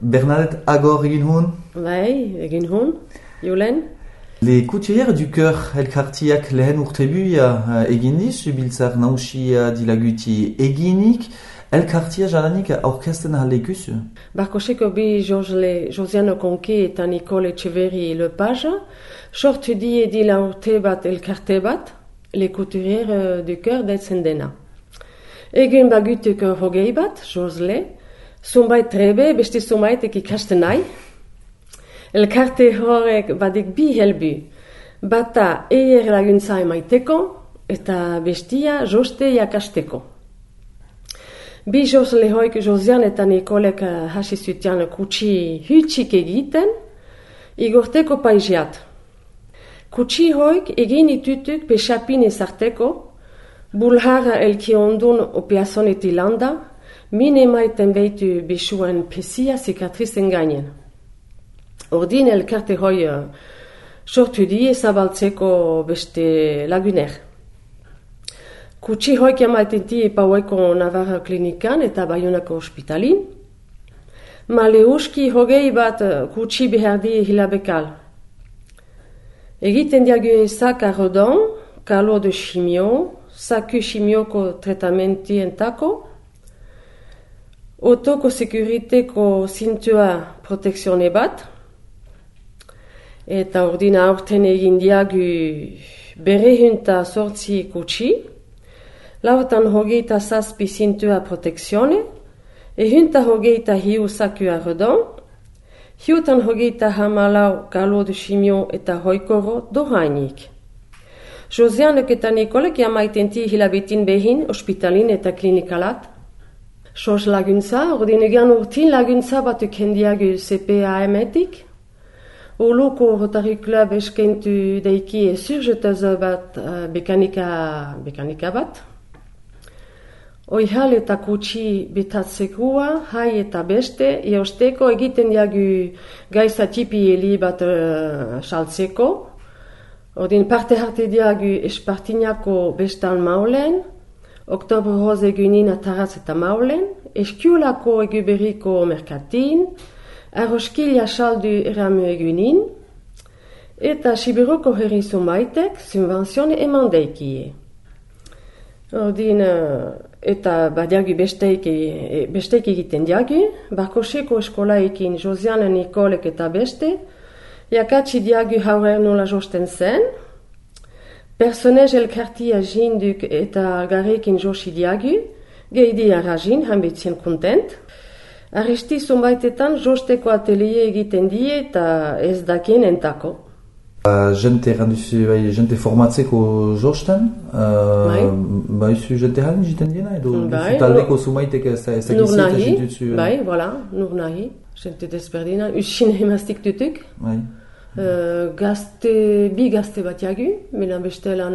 Bernadette Agor egin hon? Bai, egin hon, Julen. Les couturières du cœur elkartiak lehen urtebuia egindiz, biltzar nausia dilaguti eginik, elkartia jalanik aurkezten ahalekuzu. Barkoseko bi Josiane Conquet eta Nicole Echeverri Lepage, sortu die dila urte bat elkarte bat, les couturières du cœur deitzen dena. Egin bagutuk hogei bat, Josle, zumbait trebe, beste zumbaitek ikasten nahi. Elkarte horrek badik bi helbu, bata eier laguntza emaiteko eta bestia joste jakasteko. Bi Josle hoik Josiane eta Nikolek hasi zutian kutsi hutsik egiten, igorteko paiziat. Kutsi hoik egin itutuk pexapin ezarteko, bulhara elki ondun opiazoneti landa, min emaiten behitu bisuen pesia zikatrizen gainen. Ordin elkarte hoi sortu die zabaltzeko beste laguner. Kutsi hoik emaiten di Paueko Navarra klinikan eta Bayonako ospitalin. Maleuski hogei bat kutsi behar di hilabekal. Egiten diagu ezak arrodan, kalo de chimio, saku chimioko tratamendientako, otoko sekuriteko zintua protekzione bat, eta ordina aurten egin diagu berehunta sortzi kutsi, lautan hogeita zazpi zintua protekzione, ehunta hogeita hiu saku arrodan, hiutan hogeita hamalau kalo de chimio eta hoikoro dohainik. Josianek eta Nikolek jamaitenti hilabetin behin ospitalin eta klinikalat. Sos laguntza, ordin egan urtin laguntza batuk hendiagu CPAM-etik. Oluko Rotary Club eskentu deiki surjetaz bat bekanika bat. Oihal eta kutsi betatzekoa, hai eta beste, eosteko egiten diagu gaisa tipi heli bat saltzeko. Ordin parte harte diagu espartinako bestan maulen, Oktober hoz egunin ataraz eta maulen, eskiolako eguberiko merkatin, arroskila saldu eramu egunin, eta Sibiroko herri zumaitek subvenzione eman deikie. Ordin, eta badiagu besteik egiten diagu, Barkoseko eskolaekin Josiane Nikolek eta beste, jakatsi diagu haurer nola josten zen, personez elkartia jinduk eta garekin josi diagu, geidi arrajin, hanbetzien kontent. Aristi zumbaitetan josteko atelier egiten die eta ez dakien entako. Jente randuzu, jente formatzeko josten, baizu jente halin jiten diena edo taldeko zumaiteko ezagizia eta jintutzu? Bai, voilà, nur nahi, jente desberdina, usin emaztik dutuk. Bi gazte bat jagu, melan bestelan,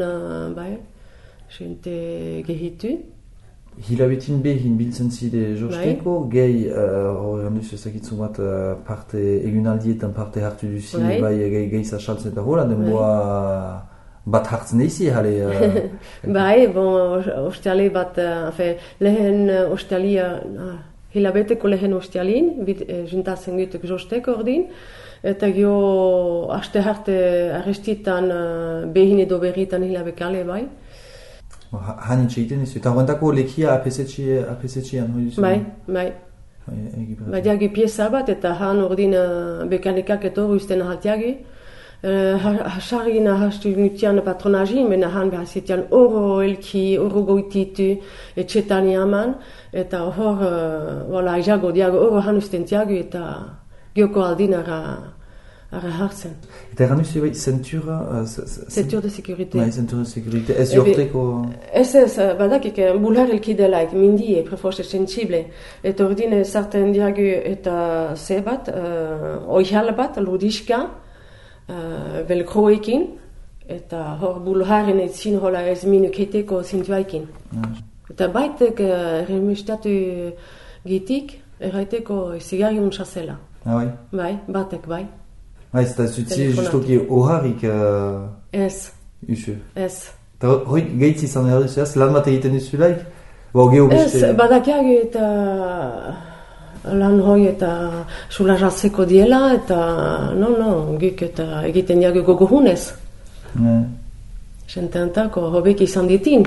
jente gehitu. Hilabetin behin biltzen zide josteko, gehi horrenduz ezakitzun bat parte egunaldietan parte hartu duzi, gehi zasaltzen eta hola, denboa bat hartzen eizi, jale? Bai, ostiale bat, lehen ostialia, hilabeteko lehen ostialin, juntatzen gutuk josteko ordin, eta gio aste harte arrestitan behin edo berritan hilabekale bai. Hanitxe egiten izu, eta horrentako lekia apesetxean hori duzu? Bai. Badiagi pieza bat eta han ordin bekanikak eto uizten ahaltiagi. Hasargin ahastu nutian patronagin, mena han behazitian oro elki, oro goititu, etxetan jaman, eta hor, aizago diago oro han ustentiagu eta gioko aldin ara hartzen. Eta erran duzu bai, zentura? Zentur de sekurite. Bai, zentur de sekurite. Ez jorteko? Ez, badakik, bulhar elkidelaik, mindie, prefoste sensible. Eta ordine zarten diagu eta ze bat, oihal bat, ludiska, velcroekin, eta hor bulharen etzin hola ez minuketeko zintuaikin. Eta baitek remustatu gitik, erraiteko zigarri untxazela. Bai? Bai, batek, bai. Ez da zutzi justoki oharrik Ez. Usu? Ez. Eta hori gehitzi izan behar duzu, lan bat egiten duzulaik? Ez, badakiagu eta lan hoi eta sularazeko diela, eta guk eta egiten jago gogohunez. Senteantako hobek izan ditin.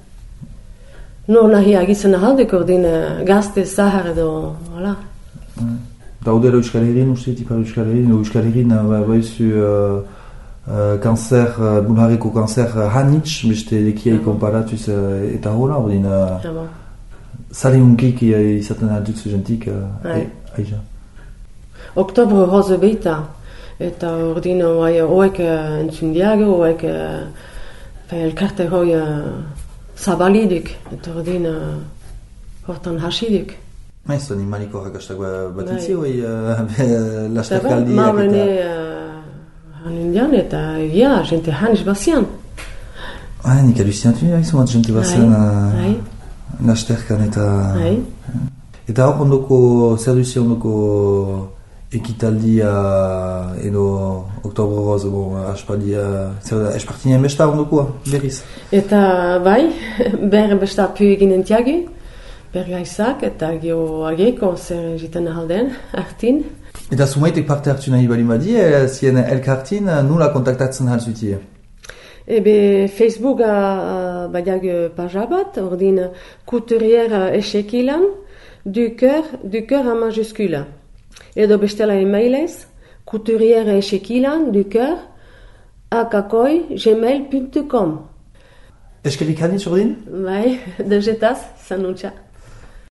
Nahi agitzen ahaldeko ordin gazte zahar edo, hala. Daudela Euskal Herrin, ipar Euskal Herrin, baizu kanzer, bulharreko kanzer hanitz, beste lekiai konparatuz eta hola, ordin zale unkik izaten aldutzu jentik, aiza. Oktobro roze beita, eta ordin hoek entzundiago, hoek elkarte hoi zabaliduk, eta ordin hortan hasiduk. Maiz, animaliko rakastak batitzi hoi lasterkaldiak eta... Marrene hanindian eta egia, jente haniz bazian. Nik alucinatu bat jente bazian lasterkan eta... Eta hor ondoko, zer duzi ondoko ekitaldia edo oktobro roz, aspaldia, espartinien besta ondokoa, berriz? Eta bai, besta pu egin entiagi, bergaizak eta gio ageko zer egiten ahalden, hartin. Eta sumaitek parte hartu nahi bali badi, zien elkartin nula kontaktatzen halzutie? Facebooka badiag paja bat, ordin couturière echekilan, du cœur en majuscule. Edo bestela emailez, couturière echekilan, du cœur, gmail.com. Eskelik hanitz ordin? Bai, dejetaz, zanuntza.